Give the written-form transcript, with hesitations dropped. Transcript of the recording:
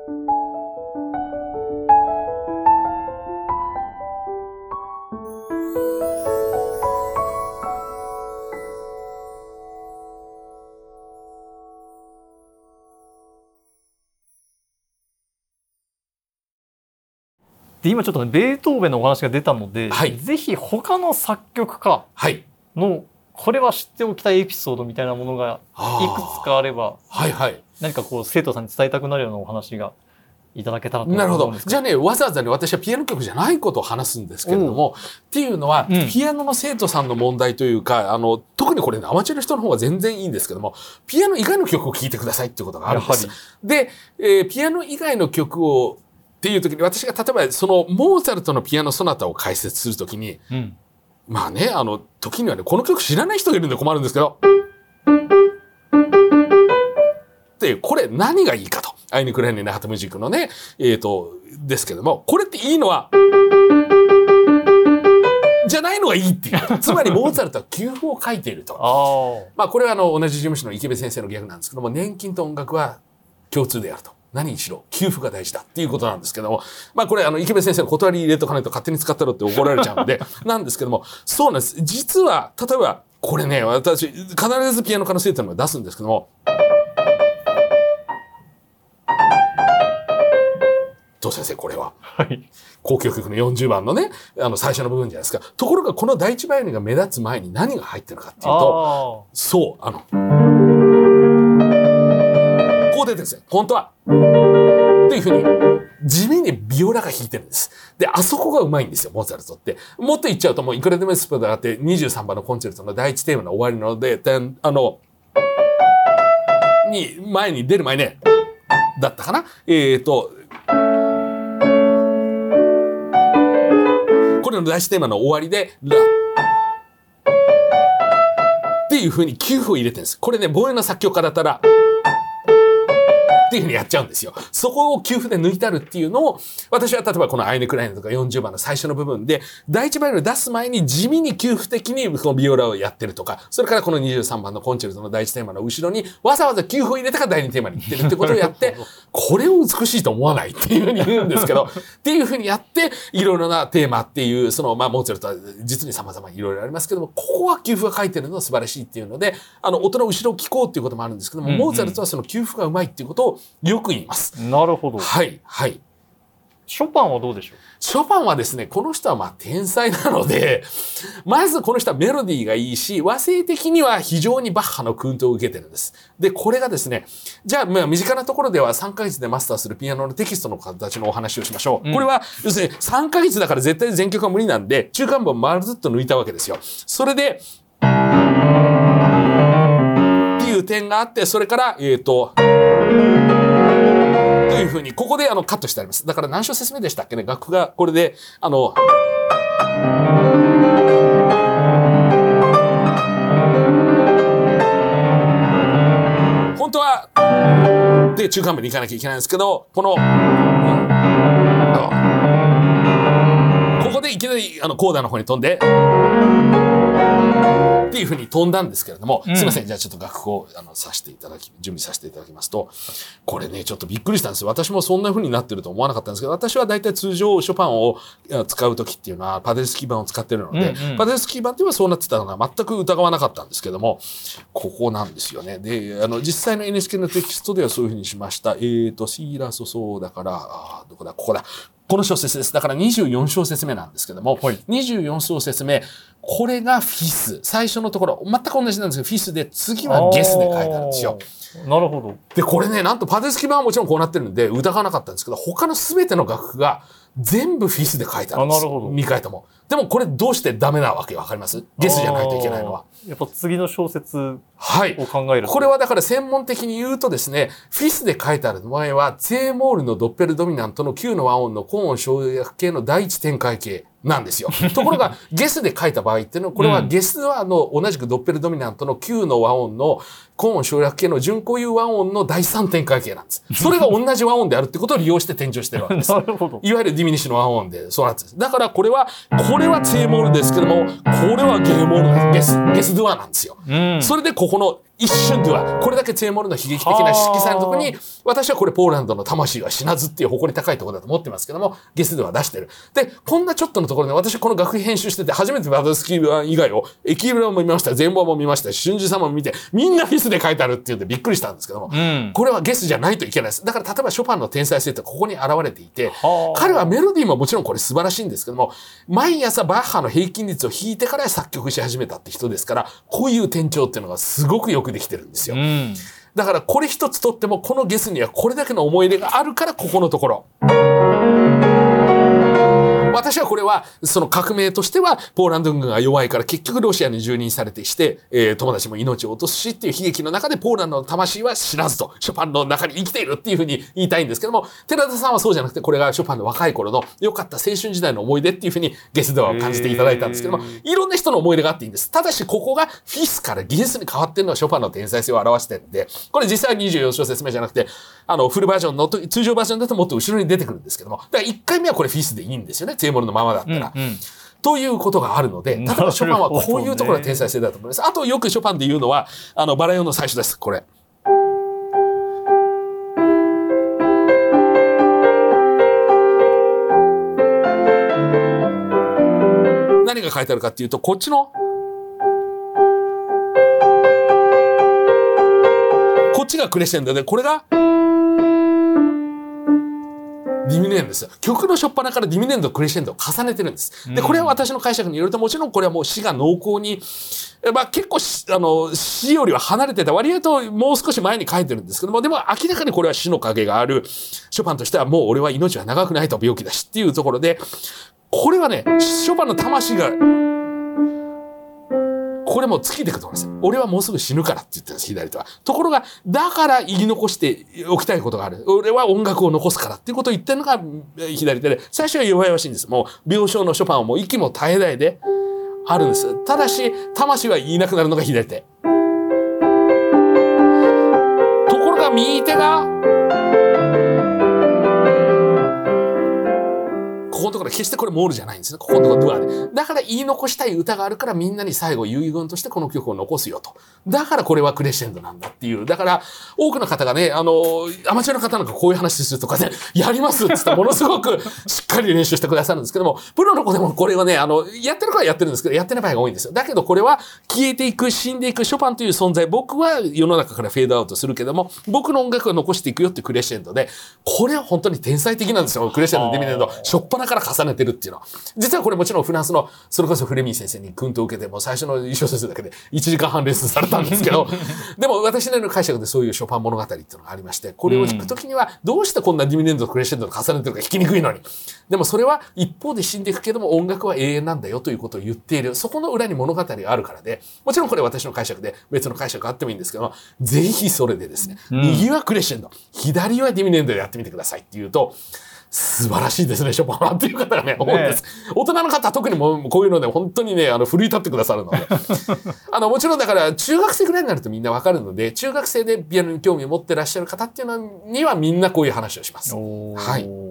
で今ちょっとねベートーベンのお話が出たので、 はい、 ぜひ他の作曲家のこれは知っておきたいエピソードみたいなものがいくつかあれば、 はいはい、 何かこう生徒さんに伝えたくなるようなお話がいただけたらと思うんですけど。なるほど。 じゃあね、わざわざね、私はピアノ曲じゃないことを話すんですけれども、っていうのは、ピアノの生徒さんの問題というか、特にこれね、アマチュアの人の方が全然いいんですけども、ピアノ以外の曲を聴いてくださいっていうことがあるんです。で、ピアノ以外の曲をっていう時に、私が例えばそのモーツァルトのピアノソナタを解説するときに、まあね、時にはね、この曲知らない人がいるんで困るんですけど、で、これ何がいいかと。アイヌ・クライネ・ナハト・ミュージックのね、ですけども、これっていいのは、じゃないのがいいっていう。つまり、モーツァルトは休符を書いていると。まあ、これは同じ事務所の池部先生の逆なんですけども、年金と音楽は共通であると。何にしろ、休符が大事だっていうことなんですけども、まあこれ池部先生の断り入れとかないと勝手に使ったろって怒られちゃうので、なんですけども、そうなんです。実は、例えば、これね、私、必ずピアノ科の生徒にも出すんですけども、どう先生、これは。交響曲の40番のね、最初の部分じゃないですか。ところが、この第一バイオリンが目立つ前に何が入ってるかっていうと、そう、こう出てるんですよ。本当は。っていうふうに、地味にビオラが弾いてるんです。で、あそこがうまいんですよ、モーツァルトって。もっと言っちゃうと、もうインクレディブルスプードがあって、23番のコンチェルトの第一テーマの終わりなので、前に出る前ね、だったかなこれの第一テーマの終わりで、っていうふうに休符を入れてるんです。これね、防衛の作曲家だったら、っていうふうにやっちゃうんですよ。そこを休符で抜いてあるっていうのを、私は例えばこのアイネ・クライネとか40番の最初の部分で、第一バイオリンを出す前に地味に休符的にこのビオラをやってるとか、それからこの23番のコンチェルトの第一テーマの後ろにわざわざ休符を入れてから第二テーマに行ってるってことをやって、これを美しいと思わないっていうふうに言うんですけど、っていうふうにやって、いろいろなテーマっていう、モーツァルトは実に様々いろいろありますけども、ここは休符が書いてるのは素晴らしいっていうので、音の後ろを聞こうっていうこともあるんですけども、モーツァルトはその休符がうまいっていうことをよく言います。 なるほど。 はい、はい。 ショパンはどうでしょう？ ショパンはですね、この人は天才なので、まずこの人はメロディーがいいし、和声的には非常にバッハの薫陶を受けてるんです。で、これがですね、じゃあ身近なところでは3ヶ月でマスターするピアノのテキストの形のお話をしましょう。これは、要するに3ヶ月だから絶対全曲は無理なんで、中間部を丸ずっと抜いたわけですよ。それで、っていう点があって、それから、というふうに、ここでカットしてあります。だから何小節目でしたっけね、楽譜がこれで、本当は、で、中間部に行かなきゃいけないんですけど、この、ここでいきなり、コーダの方に飛んで、っていうふうに飛んだんですけれども、すいません。じゃあちょっと楽譜を準備させていただきますと、これね、ちょっとびっくりしたんですよ。私もそんな風になってると思わなかったんですけど、私は大体通常ショパンを使うときっていうのはパデルスキー版を使ってるので、パデルスキー版っていうのはそうなってたのが全く疑わなかったんですけども、ここなんですよね。で、実際の NHK のテキストではそういう風にしました。シーラソソだから、どこだ、ここだ。この小説です。だから24小節目なんですけども、24小節目、これがフィス。最初のところ、全く同じなんですけど、フィスで、次はゲスで書いてあるんですよ。 なるほど。 で、これね、なんとパデルスキー版はもちろんこうなってるんで、疑わなかったんですけど、他の全ての楽譜が全部フィスで書いてあるんです。なるほど。2回とも。でもこれどうしてダメなわけわかります？ゲスじゃないといけないのは。 やっぱ次の小説を考えると。 これはだから専門的に言うとですね、フィスで書いてある前は、ゼーモールのドッペルドミナントの9の和音の高音省略形の第一展開形なんですよ。ところが、ゲスで書いた場合っていうのは、これはゲスは同じくドッペルドミナントの9の和音の高音省略形の準固有和音の第三展開形なんです。それが同じ和音であるってことを利用して転調してるわけです。 なるほど。 いわゆるディミニッシュの和音で、そうなんです。だからこれはゼーモールですけども、これはゲーモールなんです。ゲスドゥアなんですよ。それでここの一瞬ではこれだけツェーモルの悲劇的な色彩のところに、私はこれポーランドの魂は死なずっていう誇り高いところだと思ってますけども、ゲスでは出してる。で、こんなちょっとのところで私この学費編集してて初めてバドスキー版以外をエキブラも見ました、全貌も見ました、春秋様も見て、みんなフィスで書いてあるっていうんでびっくりしたんですけども、これはゲスじゃないといけないです。だから例えばショパンの天才性ってここに現れていて、彼はメロディーももちろんこれ素晴らしいんですけども、毎朝バッハの平均率を弾いてから作曲し始めたって人ですから、こういう転調っていうのがすごくよくできてるんですよ。だからこれ一つとってもこのゲスにはこれだけの思い入れがあるからここのところ。私はこれはその革命としてはポーランド軍が弱いから結局ロシアに蹂躙されてして、友達も命を落とすしっていう悲劇の中でポーランドの魂は死なずとショパンの中に生きているっていうふうに言いたいんですけども、寺田さんはそうじゃなくてこれがショパンの若い頃の良かった青春時代の思い出っていうふうにゲスでは感じていただいたんですけども、いろんな人の思い出があっていいんです。ただしここがフィスからゲスに変わってるのはショパンの天才性を表してるんで、これ実際は24小節目じゃなくてフルバージョンの通常バージョンだともっと後ろに出てくるんですけども、だから1回目はこれフィスでいいんですよね、ツェーモルのままだったら。ということがあるので、例えばショパンはこういうところが天才性だと思います。あとよくショパンで言うのは、バラヨンの最初です、これ。何が書いてあるかっていうと、こっちの、こっちがクレッシェンドで、これが、ディミネンドですよ。曲の初っ端からディミネンド、クレッシェンドを重ねてるんです。で、これは私の解釈によると、もちろんこれはもう詩が濃厚に、結構詩よりは離れてた、割合ともう少し前に書いてるんですけども、でも明らかにこれは死の影がある。ショパンとしてはもう俺は命は長くないと病気だしっていうところで、これはね、ショパンの魂が、これも尽きていくと思うんですよ。俺はもうすぐ死ぬからって言ってるんです、左手は。ところが、だから言い残しておきたいことがある。俺は音楽を残すからっていうことを言ってるのが左手で、最初は弱々しいんです。もう、病床のショパンはもう息も絶え絶えであるんです。ただし、魂は言いなくなるのが左手。ところが、右手が、ここのところ決してこれモールじゃないんですね。ここのところドアで。だから言い残したい歌があるからみんなに最後遺言としてこの曲を残すよと。だからこれはクレッシェンドなんだっていう。だから多くの方がね、アマチュアの方なんかこういう話するとかね、やりますって言ったらものすごくしっかり練習してくださるんですけども、プロの子でもこれをね、やってる子はやってるんですけど、やってない場合が多いんですよ。だけどこれは消えていく、死んでいくショパンという存在、僕は世の中からフェードアウトするけども、僕の音楽を残していくよっていうクレッシェンドで、これは本当に天才的なんですよ。クレッシェンド、ディミネンド、しょっぱなから重ねてるっていうのは。実はこれもちろんフランスの、それこそフレミー先生に訓導を受けても最初の一小節だけで1時間半レッスンされたんですけど、でも私なりの解釈でそういうショパン物語っていうのがありまして、これを弾くときにはどうしてこんなディミネンドとクレッシェンドを重ねてるか弾きにくいのに。でもそれは一方で死んでいくけども音楽は永遠なんだよということを言っている。そこの裏に物語があるからで、もちろんこれ私の解釈で別の解釈があってもいいんですけども、ぜひそれでですね、右はクレッシェンド、左はディミネンドでやってみてくださいっていうと、素晴らしいですね、ショパンはっていう方がね、多いです。大人の方は特にもうこういうので本当にね、奮い立ってくださるので。もちろんだから中学生ぐらいになるとみんなわかるので、中学生でピアノに興味を持ってらっしゃる方っていうのにはみんなこういう話をします。はい。